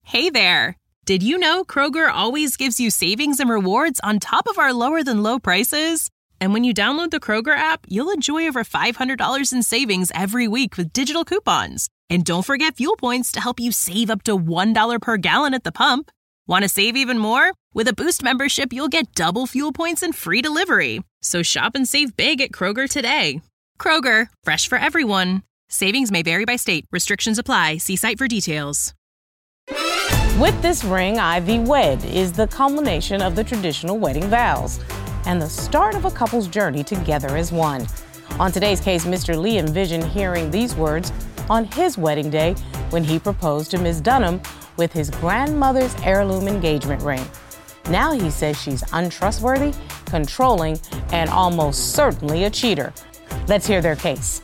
Hey there! Did you know Kroger always gives you savings and rewards on top of our lower-than-low prices? And when you download the Kroger app, you'll enjoy over $500 in savings every week with digital coupons. And don't forget fuel points to help you save up to $1 per gallon at the pump. Want to save even more? With a Boost membership, you'll get double fuel points and free delivery. So shop and save big at Kroger today. Kroger, fresh for everyone. Savings may vary by state. Restrictions apply. See site for details. With this ring, Ivy wed is the culmination of the traditional wedding vows and the start of a couple's journey together as one. On today's case, Mr. Lee envisioned hearing these words on his wedding day when he proposed to Ms. Dunham with his grandmother's heirloom engagement ring. Now he says she's untrustworthy, controlling, and almost certainly a cheater. Let's hear their case.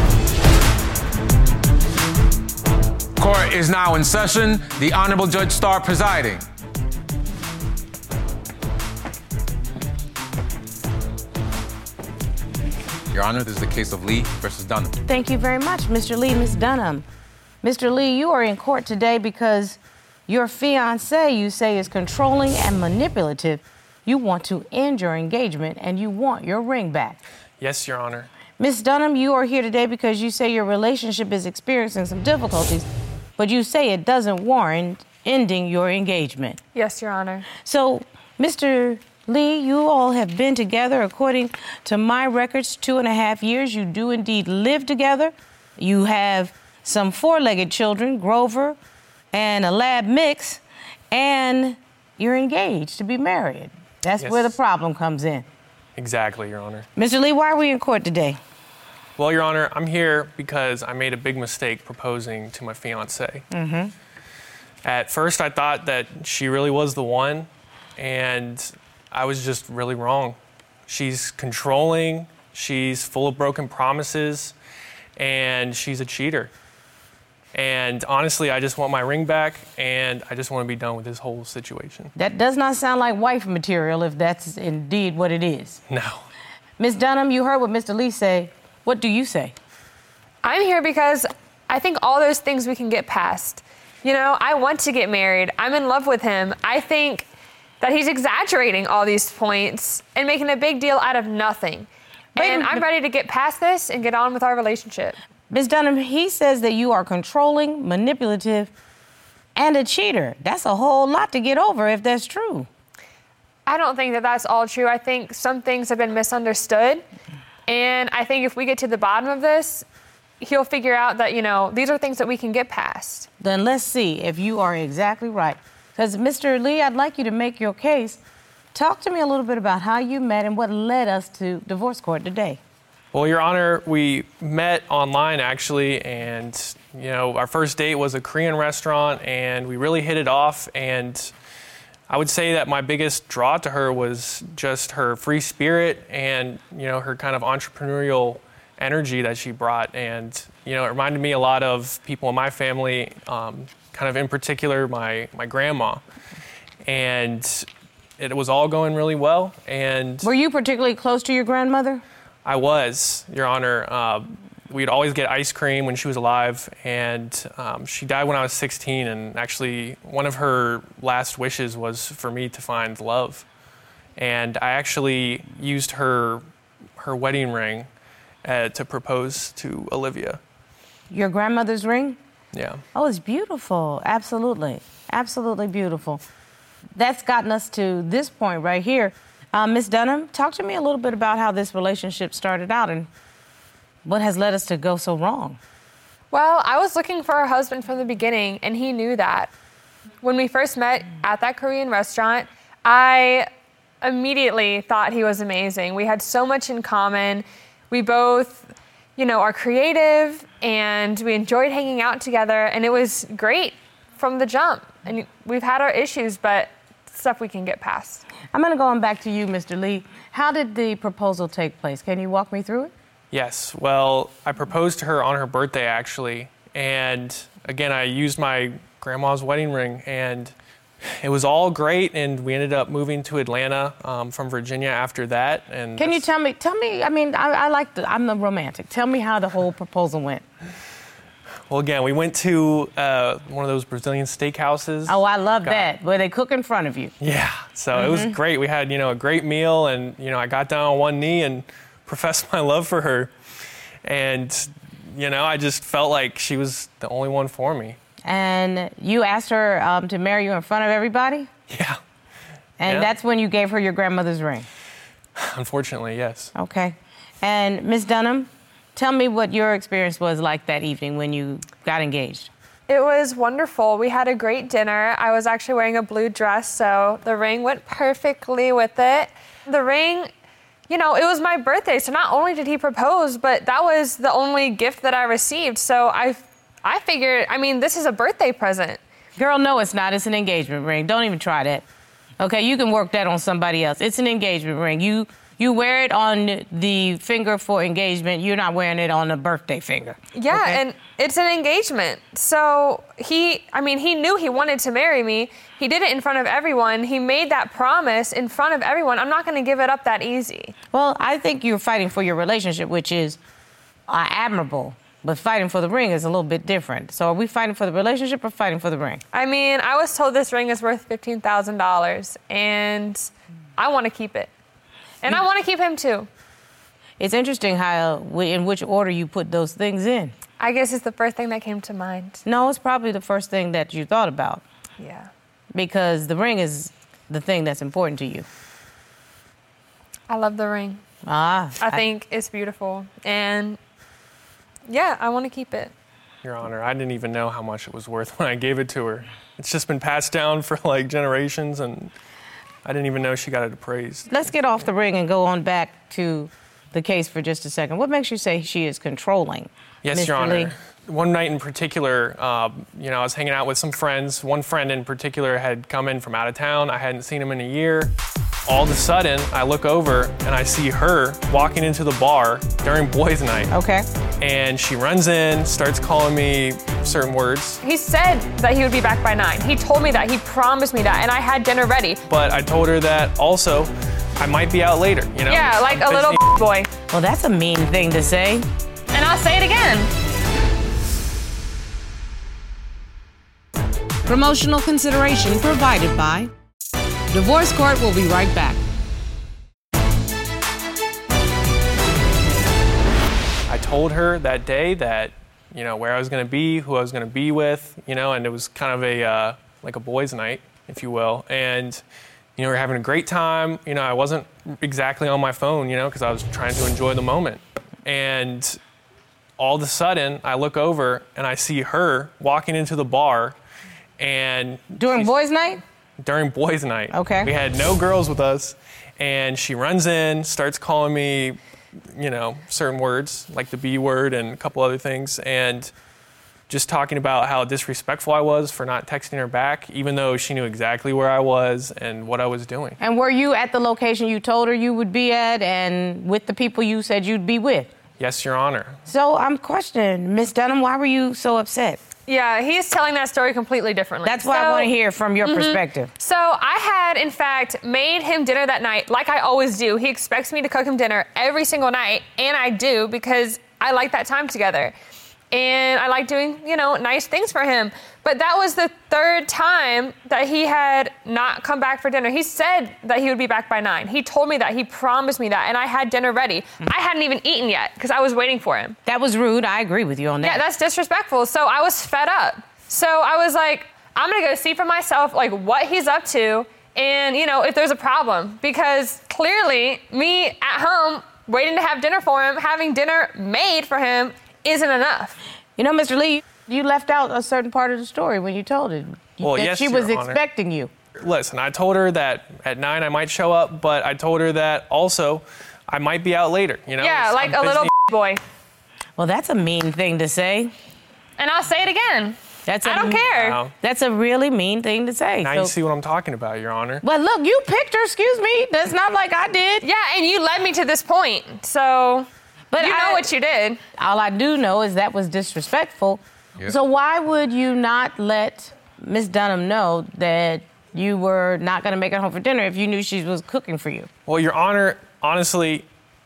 Court is now in session. The Honorable Judge Starr presiding. Your Honor, this is the case of Lee versus Dunham. Thank you very much, Mr. Lee, Ms. Dunham. Mr. Lee, you are in court today because your fiancé, you say, is controlling and manipulative. You want to end your engagement and you want your ring back. Yes, Your Honor. Ms. Dunham, you are here today because you say your relationship is experiencing some difficulties, but you say it doesn't warrant ending your engagement. Yes, Your Honor. So, Mr. Lee, you all have been together, according to my records, 2.5 years. You do indeed live together. You have some 4-legged children, Grover and a lab mix, and you're engaged to be married. That's Yes. where the problem comes in. Exactly, Your Honor. Mr. Lee, why are we in court today? Well, Your Honor, I'm here because I made a big mistake proposing to my fiancée. Mm-hmm. At first, I thought that she really was the one, and I was just really wrong. She's controlling, she's full of broken promises, and she's a cheater. And honestly, I just want my ring back, and I just want to be done with this whole situation. That does not sound like wife material, if that's indeed what it is. No. Ms. Dunham, you heard what Mr. Lee say. What do you say? I'm here because I think all those things we can get past. You know, I want to get married. I'm in love with him. I think that he's exaggerating all these points and making a big deal out of nothing. And I'm ready to get past this and get on with our relationship. Ms. Dunham, he says that you are controlling, manipulative, and a cheater. That's a whole lot to get over if that's true. I don't think that that's all true. I think some things have been misunderstood. And I think if we get to the bottom of this, he'll figure out that, you know, these are things that we can get past. Then let's see if you are exactly right. Because, Mr. Lee, I'd like you to make your case. Talk to me a little bit about how you met and what led us to divorce court today. Well, Your Honor, we met online, actually, and, you know, our first date was a Korean restaurant, and we really hit it off, and I would say that my biggest draw to her was just her free spirit and, you know, her kind of entrepreneurial energy that she brought. And, you know, it reminded me a lot of people in my family, kind of in particular my grandma. And it was all going really well. And were you particularly close to your grandmother? I was, Your Honor. We'd always get ice cream when she was alive, and she died when I was 16, and actually one of her last wishes was for me to find love. And I actually used her wedding ring to propose to Olivia. Your grandmother's ring? Yeah. Oh, it's beautiful. Absolutely. Absolutely beautiful. That's gotten us to this point right here. Ms. Dunham, talk to me a little bit about how this relationship started out and what has led us to go so wrong. Well, I was looking for a husband from the beginning, and he knew that. When we first met at that Korean restaurant, I immediately thought he was amazing. We had so much in common. We both, you know, are creative, and we enjoyed hanging out together, and it was great from the jump. And we've had our issues, but stuff we can get past. I'm going to go on back to you, Mr. Lee. How did the proposal take place? Can you walk me through it? Yes. Well, I proposed to her on her birthday, actually. And again, I used my grandma's wedding ring, and it was all great. And we ended up moving to Atlanta from Virginia after that. And can you tell me, I mean, I'm the romantic. Tell me how the whole proposal went. Well, again, we went to one of those Brazilian steakhouses. Oh, I love that, where they cook in front of you. Yeah, so it was great. We had, a great meal, and, I got down on one knee and professed my love for her. And, I just felt like she was the only one for me. And you asked her to marry you in front of everybody? Yeah. And that's when you gave her your grandmother's ring? Unfortunately, yes. Okay. And Ms. Dunham, tell me what your experience was like that evening when you got engaged. It was wonderful. We had a great dinner. I was actually wearing a blue dress, so the ring went perfectly with it. The ring, it was my birthday, so not only did he propose, but that was the only gift that I received. So I figured, this is a birthday present. Girl, no, it's not. It's an engagement ring. Don't even try that. Okay, you can work that on somebody else. It's an engagement ring. You wear it on the finger for engagement. You're not wearing it on the birthday finger. Yeah, okay? And it's an engagement. So he knew he wanted to marry me. He did it in front of everyone. He made that promise in front of everyone. I'm not going to give it up that easy. Well, I think you're fighting for your relationship, which is admirable. But fighting for the ring is a little bit different. So are we fighting for the relationship or fighting for the ring? I was told this ring is worth $15,000, and I want to keep it. And I want to keep him, too. It's interesting how, in which order you put those things in. I guess it's the first thing that came to mind. No, it's probably the first thing that you thought about. Yeah. Because the ring is the thing that's important to you. I love the ring. I think it's beautiful. And, yeah, I want to keep it. Your Honor, I didn't even know how much it was worth when I gave it to her. It's just been passed down for, generations, and I didn't even know she got it appraised. Let's get off the ring and go on back to the case for just a second. What makes you say she is controlling? Yes, Mr. Your Honor. Lee? One night in particular, I was hanging out with some friends. One friend in particular had come in from out of town. I hadn't seen him in a year. All of a sudden, I look over and I see her walking into the bar during boys' night. Okay. And she runs in, starts calling me certain words. He said that he would be back by 9. He told me that. He promised me that. And I had dinner ready. But I told her that also I might be out later, Yeah, like a little boy. Well, that's a mean thing to say. And I'll say it again. Promotional consideration provided by Divorce Court. Will be right back. I told her that day that, where I was going to be, who I was going to be with, and it was kind of a boys' night, if you will. And, we were having a great time. I wasn't exactly on my phone, because I was trying to enjoy the moment. And all of a sudden, I look over and I see her walking into the bar. And during boys' night? During boys' night. Okay. We had no girls with us. And she runs in, starts calling me, certain words, like the B word and a couple other things. And just talking about how disrespectful I was for not texting her back, even though she knew exactly where I was and what I was doing. And were you at the location you told her you would be at and with the people you said you'd be with? Yes, Your Honor. So I'm questioning, Ms. Dunham, why were you so upset? Yeah, he's telling that story completely differently. That's what I want to hear from your perspective. So I had, in fact, made him dinner that night, like I always do. He expects me to cook him dinner every single night, and I do because I like that time together. And I like doing, nice things for him. But that was the third time that he had not come back for dinner. He said that he would be back by 9. He told me that. He promised me that. And I had dinner ready. I hadn't even eaten yet because I was waiting for him. That was rude. I agree with you on that. Yeah, that's disrespectful. So I was fed up. So I was like, I'm going to go see for myself, what he's up to and, if there's a problem. Because clearly, me at home, waiting to have dinner for him, having dinner made for him, isn't enough. Mr. Lee, you left out a certain part of the story when you told it. Well, that yes, she was Your Honor. expecting you. Listen, I told her that at 9 I might show up, but I told her that also I might be out later, Yeah, like a little boy. Well, that's a mean thing to say. And I'll say it again. I don't care. Wow. That's a really mean thing to say. Now you see what I'm talking about, Your Honor. Well, look, you picked her, excuse me. That's not like I did. Yeah, and you led me to this point, so But you know what you did. All I do know is that was disrespectful. Yep. So why would you not let Miss Dunham know that you were not going to make it home for dinner if you knew she was cooking for you? Well, Your Honor, honestly,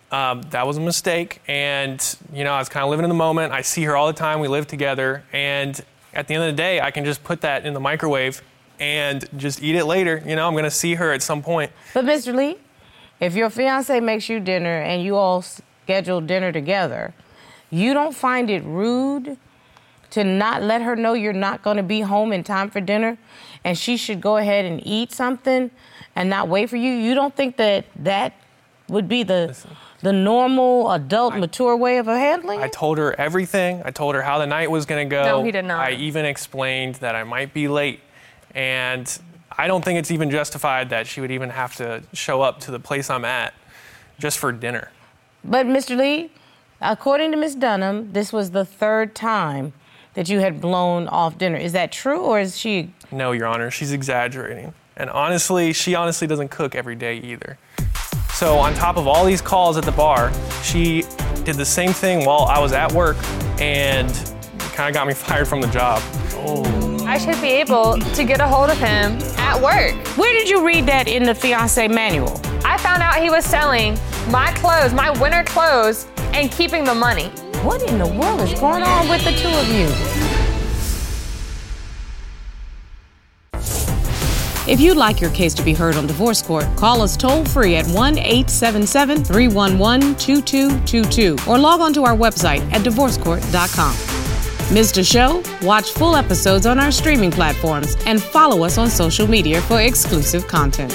that was a mistake. And, I was kind of living in the moment. I see her all the time. We live together. And at the end of the day, I can just put that in the microwave and just eat it later. I'm going to see her at some point. But Mr. Lee, if your fiance makes you dinner and you all schedule dinner together, you don't find it rude to not let her know you're not going to be home in time for dinner and she should go ahead and eat something and not wait for you? You don't think that would be the normal, adult, mature way of handling it? I told her everything. I told her how the night was going to go. No, he did not. I even explained that I might be late. And I don't think it's even justified that she would even have to show up to the place I'm at just for dinner. But, Mr. Lee, according to Ms. Dunham, this was the third time that you had blown off dinner. Is that true, or is she... No, Your Honor, she's exaggerating. And she honestly doesn't cook every day either. So on top of all these calls at the bar, she did the same thing while I was at work and kind of got me fired from the job. I should be able to get a hold of him at work. Where did you read that in the fiancé manual? I found out he was selling my clothes, my winter clothes, and keeping the money. What in the world is going on with the two of you? If you'd like your case to be heard on divorce court, call us toll-free at 1-877-311-2222 or log on to our website at divorcecourt.com. Missed a show? Watch full episodes on our streaming platforms and follow us on social media for exclusive content.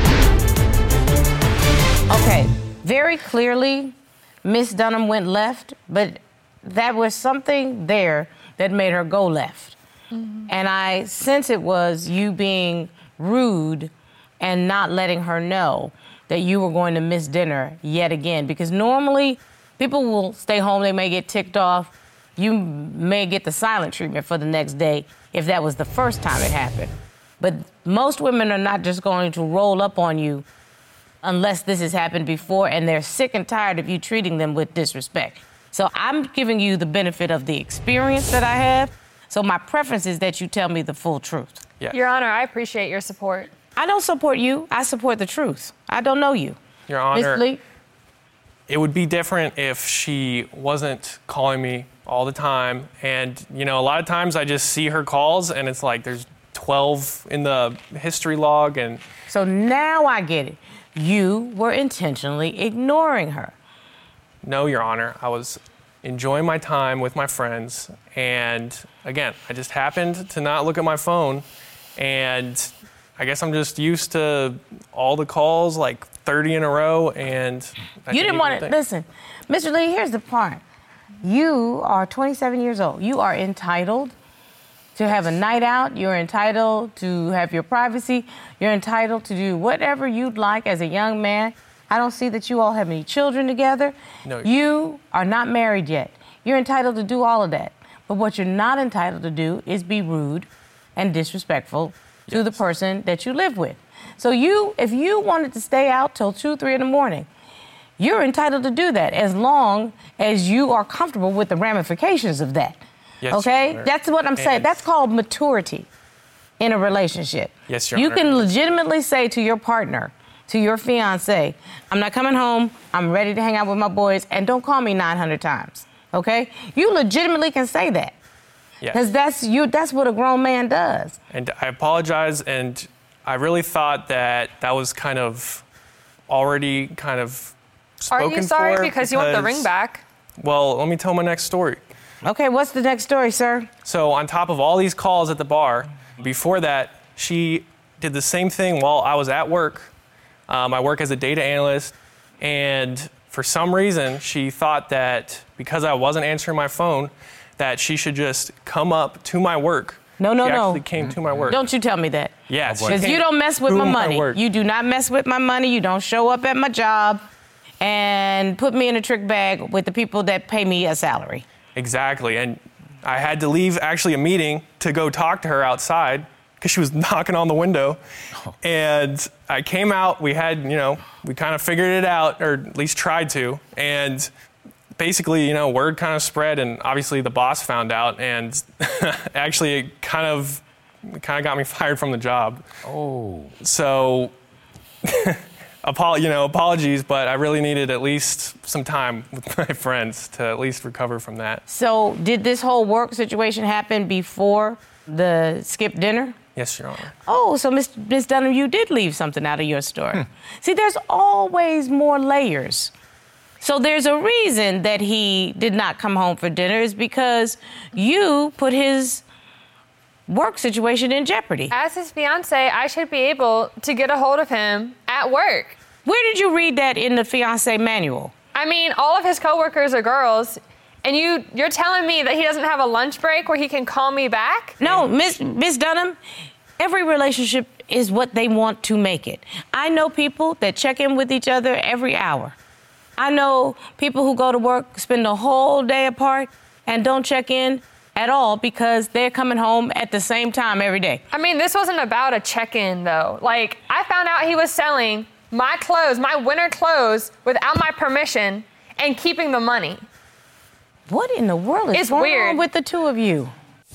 Okay, very clearly, Miss Dunham went left, but there was something there that made her go left. Mm-hmm. And I sense it was you being rude and not letting her know that you were going to miss dinner yet again. Because normally, people will stay home, they may get ticked off. You may get the silent treatment for the next day if that was the first time it happened. But most women are not just going to roll up on you unless this has happened before and they're sick and tired of you treating them with disrespect. So I'm giving you the benefit of the experience that I have. So my preference is that you tell me the full truth. Yeah. Your Honor, I appreciate your support. I don't support you. I support the truth. I don't know you. Your Honor, Ms. Lee? It would be different if she wasn't calling me all the time. And, a lot of times I just see her calls and it's like there's 12 in the history log. And so now I get it. You were intentionally ignoring her. No, Your Honor. I was enjoying my time with my friends. And again, I just happened to not look at my phone. And I guess I'm just used to all the calls, like 30 in a row. And you didn't want to listen. Mr. Lee, here's the part. You are 27 years old. You are entitled to have a night out. You're entitled to have your privacy. You're entitled to do whatever you'd like as a young man. I don't see that you all have any children together. No. You are not married yet. You're entitled to do all of that. But what you're not entitled to do is be rude and disrespectful to the person that you live with. So if you wanted to stay out till 2, 3 in the morning, you're entitled to do that as long as you are comfortable with the ramifications of that. Yes, okay? Your Honor. That's what I'm saying. That's called maturity in a relationship. Yes, Your You Honor. can legitimately say to your partner, to your fiancé, I'm not coming home, I'm ready to hang out with my boys, and don't call me 900 times, okay? You legitimately can say that. Because that's what a grown man does. And I apologize, and I really thought that was kind of already kind of spoken for. Are you sorry because you want the ring back? Well, let me tell my next story. Okay, what's the next story, sir? So on top of all these calls at the bar, before that, she did the same thing while I was at work. I work as a data analyst, and for some reason, she thought that because I wasn't answering my phone, that she should just come up to my work. No. She actually came to my work. Don't you tell me that. Yes. Because you don't mess with my money. You do not mess with my money. You don't show up at my job and put me in a trick bag with the people that pay me a salary. Exactly. And I had to leave actually a meeting to go talk to her outside because she was knocking on the window. And I came out. We had, we kind of figured it out, or at least tried to. And basically, word kind of spread, and obviously the boss found out, and actually it kind of got me fired from the job. Oh. So, apologies, but I really needed at least some time with my friends to at least recover from that. So did this whole work situation happen before the skip dinner? Yes, Your Honor. Oh, so Ms. Dunham, you did leave something out of your story. See, there's always more layers. So there's a reason that he did not come home for dinner is because you put his work situation in jeopardy. As his fiance, I should be able to get a hold of him at work. Where did you read that in the fiance manual? I mean, all of his coworkers are girls, and you're telling me that he doesn't have a lunch break where he can call me back? No, Miss Dunham, every relationship is what they want to make it. I know people that check in with each other every hour. I know people who go to work, spend the whole day apart, and don't check in at all because they're coming home at the same time every day. I mean, this wasn't about a check-in, though. Like, I found out he was selling my clothes, my winter clothes, without my permission and keeping the money. What in the world is going weird. on with the two of you?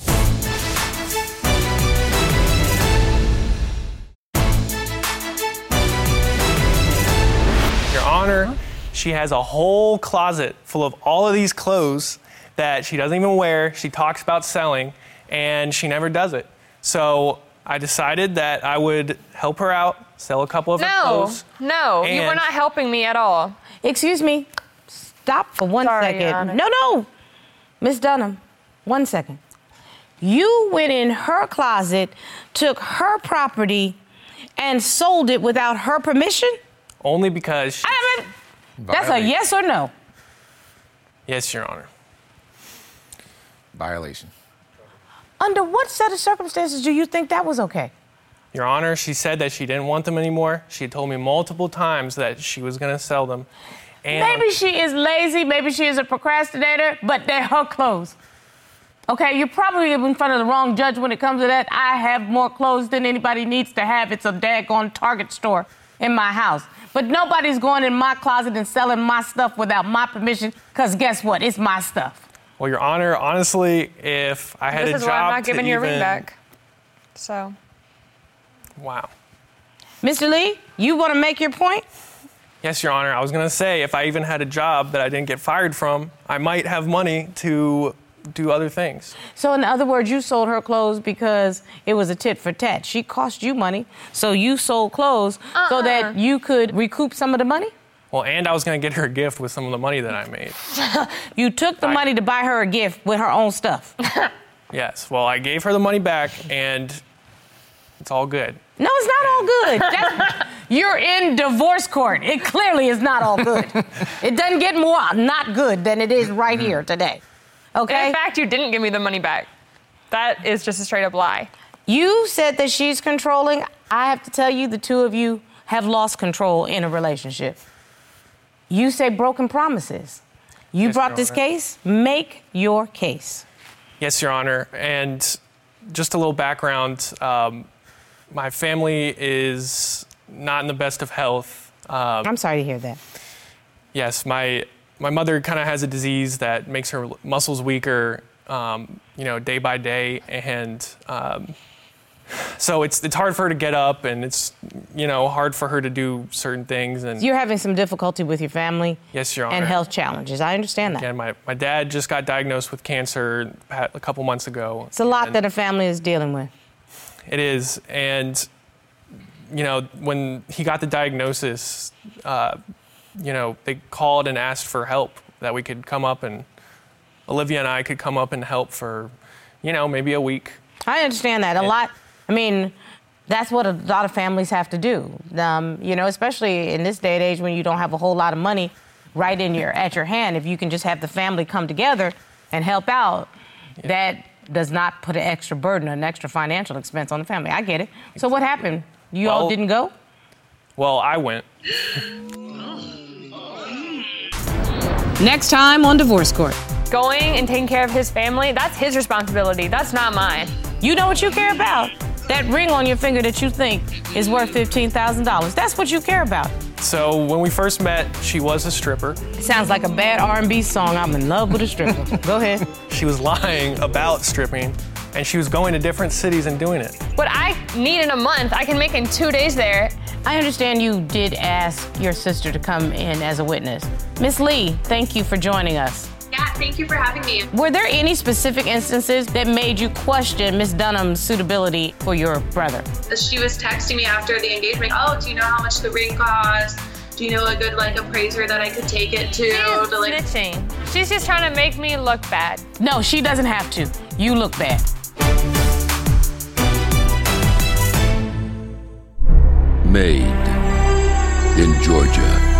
Your Honor, she has a whole closet full of all of these clothes that she doesn't even wear. She talks about selling, and she never does it. So I decided that I would help her out, sell a couple of her clothes. No, you were not helping me at all. Excuse me. Stop for one second. Your Honor. No. Miss Dunham, 1 second. You went in her closet, took her property, and sold it without her permission? Only because she... That's a yes or no? Yes, Your Honor. Violation. Under what set of circumstances do you think that was okay? Your Honor, she said that she didn't want them anymore. She had told me multiple times that she was going to sell them. And Maybe she is lazy, maybe she is a procrastinator, but they're her clothes. Okay, you're probably in front of the wrong judge when it comes to that. I have more clothes than anybody needs to have. It's a daggone Target store in my house. But nobody's going in my closet and selling my stuff without my permission, because guess what? It's my stuff. Well, Your Honor, honestly, if I had a job This is why I'm not to giving your ring even- back. So. Wow. Mr. Lee, you want to make your point? Yes, Your Honor. I was going to say, if I even had a job that I didn't get fired from, I might have money to do other things. So in other words, you sold her clothes because it was a tit for tat. She cost you money, so you sold clothes so that you could recoup some of the money? Well, and I was going to get her a gift with some of the money that I made. You took the money to buy her a gift with her own stuff. Yes. Well, I gave her the money back, and it's all good. No, it's not all good. You're in divorce court. It clearly is not all good. It doesn't get more not good than it is right here today. Okay? In fact, you didn't give me the money back. That is just a straight up lie. You said that she's controlling. I have to tell you, the two of you have lost control in a relationship. You say broken promises. You Yes, brought Your this Honor. case. Make your case. Yes, Your Honor. And just a little background. My family is not in the best of health. I'm sorry to hear that. Yes, my mother kind of has a disease that makes her muscles weaker, day by day, and so it's hard for her to get up, and it's hard for her to do certain things. And You're having some difficulty with your family. Yes, Your Honor. And health challenges. I understand that. Again, my dad just got diagnosed with cancer a couple months ago. It's a lot and that a family is dealing with. It is, and when he got the diagnosis, they called and asked for help, that we could come up, and Olivia and I could come up and help for, maybe a week. I understand that. That's what a lot of families have to do. Especially in this day and age when you don't have a whole lot of money right at your hand. If you can just have the family come together and help out, that does not put an extra burden, an extra financial expense on the family. I get it. So what happened? You all didn't go? Well, I went. Next time on Divorce Court. Going and taking care of his family, that's his responsibility. That's not mine. You know what you care about? That ring on your finger that you think is worth $15,000. That's what you care about. So when we first met, she was a stripper. It sounds like a bad R&B song. I'm in love with a stripper. Go ahead. She was lying about stripping, and she was going to different cities and doing it. What I need in a month, I can make in 2 days there, I understand you did ask your sister to come in as a witness. Miss Lee, thank you for joining us. Yeah, thank you for having me. Were there any specific instances that made you question Miss Dunham's suitability for your brother? She was texting me after the engagement. Oh, do you know how much the ring costs? Do you know a good appraiser that I could take it to? Snitching. She's just trying to make me look bad. No, she doesn't have to. You look bad. Made in Georgia.